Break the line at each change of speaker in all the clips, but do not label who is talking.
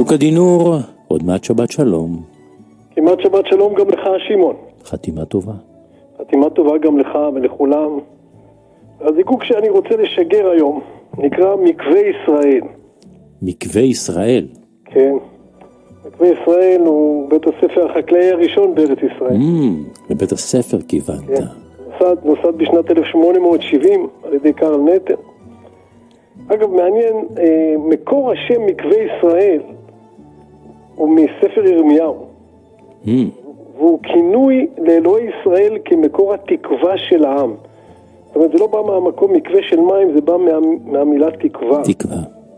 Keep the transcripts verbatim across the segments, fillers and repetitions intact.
מתוק הדינור, עוד מעט שבת שלום.
כמעט שבת שלום גם לך, שמעון.
חתימה טובה.
חתימה טובה גם לך ולכולם. הזיקוק שאני רוצה לשגר היום נקרא מקווה ישראל.
מקווה ישראל?
כן. מקווה ישראל הוא בית הספר החקלאי הראשון בארץ ישראל.
Mm, לבית הספר כיוונת.
כן. נוסד, נוסד בשנת אלף שמונה מאות שבעים על ידי קרל נטר. אגב, מעניין, אה, מקור השם מקווה ישראל הוא מספר ירמיהו.
Mm.
והוא כינוי לאלוהי ישראל כמקור התקווה של העם. זאת אומרת, זה לא בא מהמקום מקווה של מים, זה בא מה, מהמילה תקווה.
תקווה.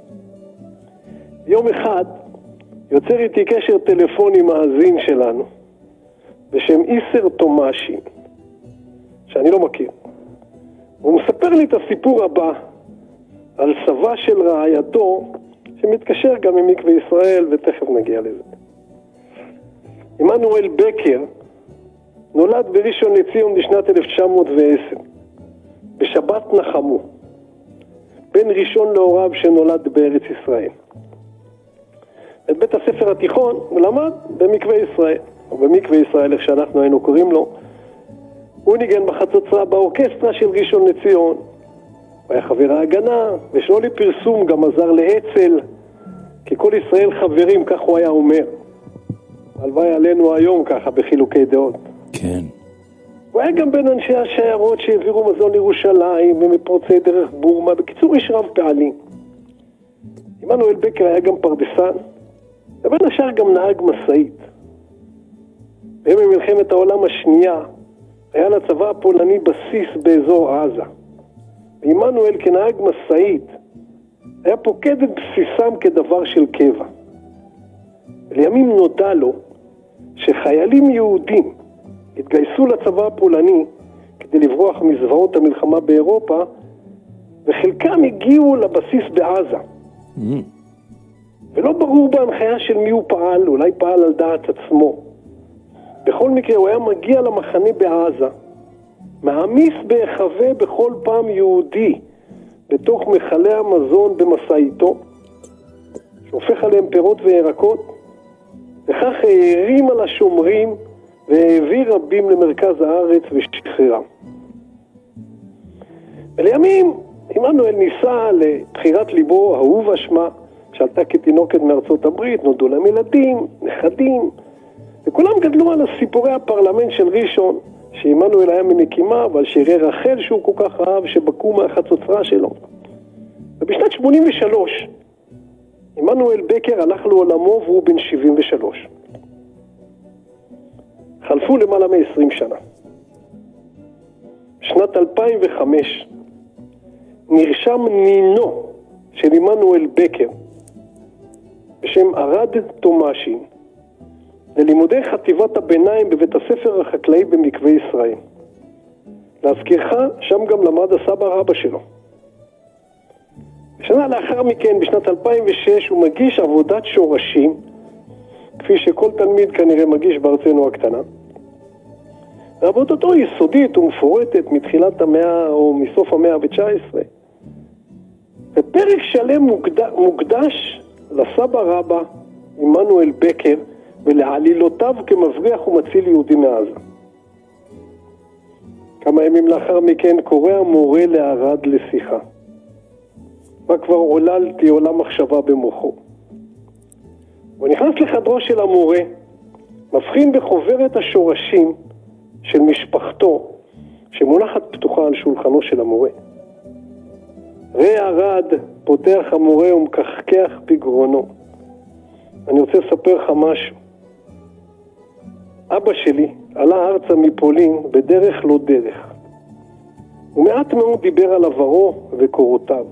יום אחד יוצר איתי קשר טלפוני מאזין שלנו, בשם איסר תומשי, שאני לא מכיר. הוא מספר לי את הסיפור הבא, על סבה של רעייתו, שמתקשר גם עם מקווה ישראל, ותכף נגיע לזה. עמנואל בקר נולד בראשון לציון בשנת אלף תשע מאות ועשר, בשבת נחמו, בן ראשון להוריו שנולד בארץ ישראל. את בית הספר התיכון הוא למד במקווה ישראל, או במקווה ישראל, איך שאנחנו היינו קוראים לו. הוא ניגן בחצוצרה באורקסטרה של ראשון לציון, הוא היה חבר ההגנה, ושלא לפרסום גם עזר לאצ"ל, כי כל ישראל חברים, כך הוא היה אומר. הלוואי עלינו היום ככה בחילוקי דעות.
כן.
הוא היה גם בין אנשי השיירות שהעבירו מזון לירושלים ומפורצי דרך בורמה. בקיצור, איש רב פעלים. עמנואל בקר היה גם פרדסן, ובין השאר גם נהג מסעית. בימי מלחמת העולם השנייה היה לצבא הפולני בסיס באזור עזה. ועמנואל כנהג מסעית היה פוקד את בסיסם כדבר של קבע. לימים נודע לו שחיילים יהודים התגייסו לצבא הפולני כדי לברוח מזוועות המלחמה באירופה, וחלקם הגיעו לבסיס בעזה.
Mm.
ולא ברור בהנחיה של מי הוא פעל, אולי פעל על דעת עצמו. בכל מקרה הוא היה מגיע למחנה בעזה, מעמיס בהיחווה בכל פעם יהודי בתוך מחלי המזון במסעיתו, שהופך עליהם פירות וירקות, וכך הערים על השומרים והעביר רבים למרכז הארץ ושחררם. ולימים עמנואל ניסה לבחירת ליבו, אהובה שמה, שעלתה כתינוקת מארצות הברית, נולדו להם ילדים, נכדים, וכולם גדלו על סיפורי הפרלמנט של ראשון, שעמנואל היה ממקימה, ועל שירי רחל שהוא כל כך אהב, שבקעו מהחצוצרה שלו. ובשנת שמונים ושלוש, עמנואל בקר הלך לעולמו והוא בן שבעים ושלוש. חלפו למעלה מ-עשרים שנה. בשנת אלפיים וחמש נרשם נינו של עמנואל בקר בשם ארד תומשי ללימודי חטיבת הביניים בבית הספר החקלאי במקווה ישראל. להזכירך, שם גם למד הסבא רבא שלו. שנה לאחר מכן, בשנת אלפיים ושש, הוא מגיש עבודת שורשים, כפי שכל תלמיד כנראה מגיש בארצנו הקטנה. ועבודתו יסודית ומפורטת מתחילת המאה או מסוף המאה ה-תשע עשרה. ופרק שלם מוקדש, מוקדש לסבא רבא עמנואל בקר ולעלילותיו כמבריח ומציל יהודי מעזה. כמה ימים לאחר מכן קורא המורה לארד לשיחה. וכבר עוללתי עולה מחשבה במוחו. הוא נכנס לחדרו של המורה, מבחין בחוברת השורשים של משפחתו, שמונחת פתוחה על שולחנו של המורה. ראה ארד, פותח המורה ומקחקח בגרונו. אני רוצה לספר לך משהו. אבא שלי עלה ארצה מפולין בדרך לא דרך. ומעט מאוד דיבר על עברו וקורותיו.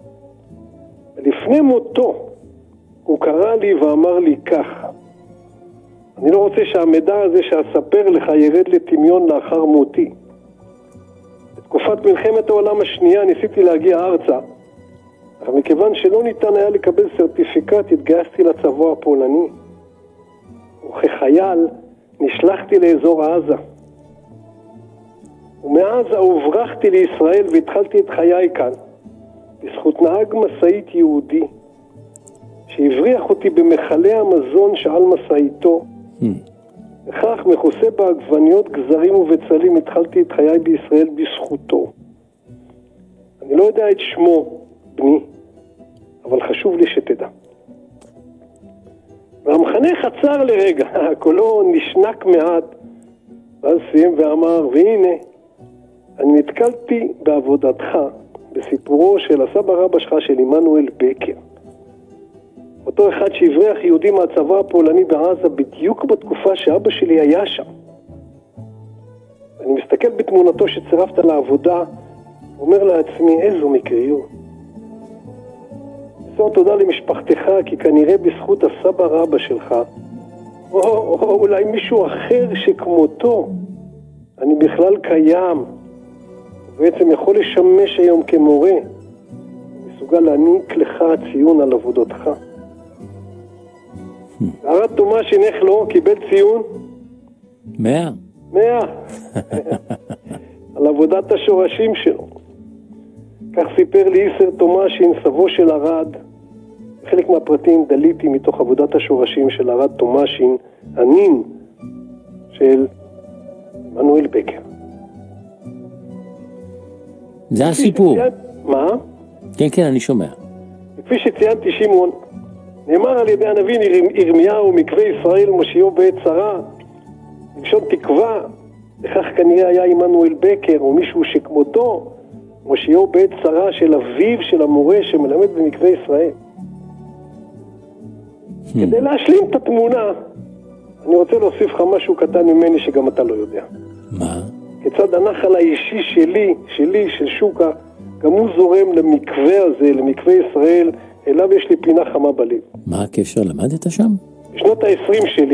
לפני מותו הוא קרא לי ואמר לי כך: אני לא רוצה שהמידע הזה שאספר לך ירד לטמיון לאחר מותי. בתקופת מלחמת העולם השנייה ניסיתי להגיע ארצה, אבל מכיוון שלא ניתן היה לקבל סרטיפיקט התגייסתי לצבא הפולני, וכחייל נשלחתי לאזור עזה. ומעזה הוברחתי לישראל והתחלתי את חיי כאן בזכות נהג מסעית יהודי שהבריח אותי במחלי המזון שעל מסעיתו,
Hmm.
וכך מכוסה בעגבניות, גזרים ובצלים, התחלתי את חיי בישראל בזכותו. אני לא יודע את שמו, בני, אבל חשוב לי שתדע. והמחנך עצר לרגע, קולו נשנק מעט, ואז סיים ואמר, והנה, אני נתקלתי בעבודתך, בסיפורו של הסבא רבא שלך, של עמנואל בקר. אותו אחד שהבריח יהודי מהצבא הפולני בעזה בדיוק בתקופה שאבא שלי היה שם. אני מסתכל בתמונתו שצירפת לעבודה, אומר לעצמי, איזו מקריות. מסור תודה למשפחתך, כי כנראה בזכות הסבא רבא שלך, או, או אולי מישהו אחר שכמותו, אני בכלל קיים, ובעצם יכול לשמש היום כמורה, מסוגל להעניק לך ציון על עבודתך. הרב תומאשין, איך לא? קיבל ציון?
מאה.
מאה. על עבודת השורשים שלו. כך סיפר לי איסר תומאשין, סבו של ארד. חלק מהפרטים דליתי מתוך עבודת השורשים של ארד תומאשין, הנין של עמנואל בקר.
זה הסיפור.
מה?
כן, כן, אני שומע.
כפי שציינתי, שמעון, נאמר על ידי הנביא ירמיהו, מקווה ישראל מושיעו בעת צרה, בלשון תקווה, וכך כנראה היה עמנואל בקר, או מישהו שכמותו, מושיעו בעת צרה של אביו של המורה שמלמד במקווה ישראל. כדי להשלים את התמונה, אני רוצה להוסיף לך משהו קטן ממני שגם אתה לא יודע.
מה?
כיצד הנחל האישי שלי, שלי, של שוקה, גם הוא זורם למקווה הזה, למקווה ישראל, אליו יש לי פינה חמה בלב.
מה הקשר? למדת שם?
בשנות ה-עשרים שלי,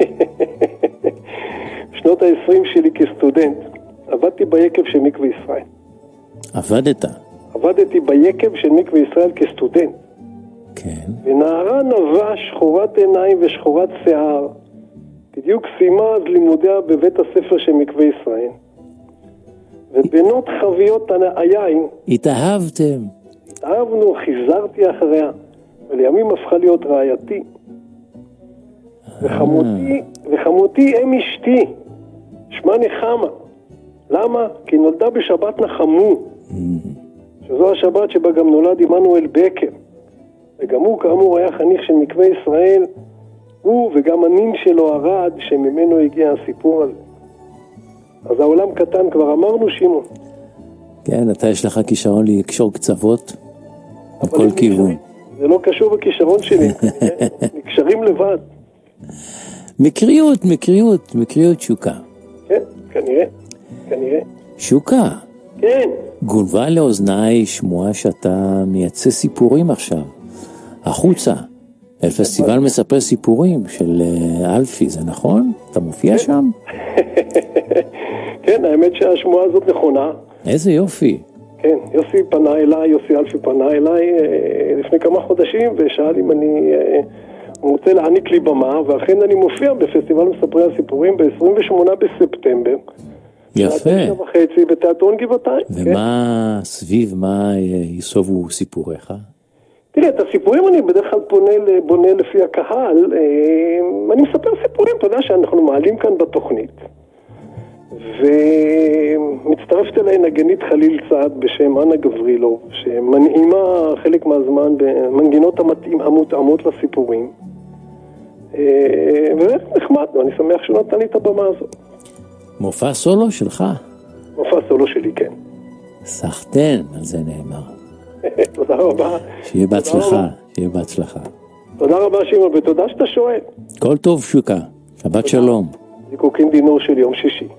בשנות ה-עשרים שלי כסטודנט, עבדתי ביקב של מקווה ישראל.
עבדת?
עבדתי ביקב של מקווה ישראל כסטודנט.
כן.
ונערה נווה שחורת עיניים ושחורת שיער, בדיוק סיימה אז לימודיה בבית הספר של מקווה ישראל. ובנות חביות היין,
התאהבתם.
התאהבנו, חיזרתי אחריה, ולימים הפכה להיות רעייתי. וחמותי, וחמותי אם אשתי, שמה נחמה. למה? כי נולדה בשבת נחמו, שזו השבת שבה גם נולד עמנואל בקר. וגם הוא כאמור היה חניך של מקווה ישראל, הוא וגם הנין שלו ארד, שממנו הגיע הסיפור הזה. אז העולם קטן, כבר אמרנו, שמעון.
כן, אתה יש לך כישרון לקשור קצוות בכל כיוון.
זה לא קשור בכישרון שלי, נקשרים לבד.
מקריות, מקריות, מקריות שוקה.
כן, כנראה, כנראה.
שוקה.
כן.
גונבה לאוזניי שמועה שאתה מייצא סיפורים עכשיו. החוצה. הפסטיבל מספר סיפורים של אלפי, זה נכון? אתה מופיע שם?
כן, האמת שהשמועה הזאת נכונה.
איזה יופי.
כן, יוסי פנה אליי, יוסי אלפי פנה אליי לפני כמה חודשים, ושאל אם אני רוצה להעניק לי במה, ואכן אני מופיע בפסטיבל מספרי הסיפורים ב-עשרים ושמונה בספטמבר.
יפה.
וחצי בתיאטרון גבעתיים.
ומה, סביב מה יסובו סיפוריך?
תראה, את הסיפורים אני בדרך כלל פונה, בונה לפי הקהל. אני מספר סיפורים, אתה יודע שאנחנו מעלים כאן בתוכנית. ומצטרפת אליי נגנית חליל צעד בשם אנה גברילוב, שמנעימה חלק מהזמן במנגינות המותאמות לסיפורים. וזה נחמד, ואני שמח שנתן לי את הבמה הזאת.
מופע סולו שלך?
מופע סולו שלי, כן.
סחטן, על זה נאמר.
תודה רבה.
שיהיה בהצלחה, שיהיה בהצלחה.
תודה רבה שמעון, ותודה שאתה שואל.
כל טוב שוקה, שבת שלום.
זיקוקים דינור של יום שישי.